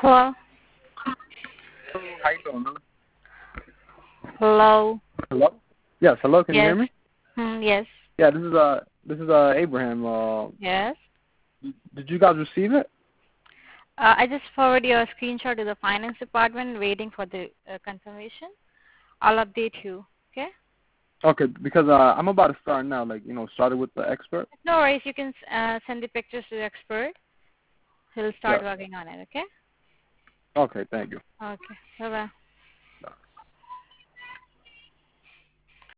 Hello? How you doing, man? Hello? Hello? Yes, hello. Can you hear Yes. me? Yes. Yeah, this is Abraham. Yes. Did you guys receive it? I just forwarded your screenshot to the finance department waiting for the confirmation. I'll update you. Okay? Okay, because I'm about to start now. Started with the expert. No worries. You can send the pictures to the expert. He'll start Yes. working on it. Okay? Okay, thank you. Okay. Bye-bye.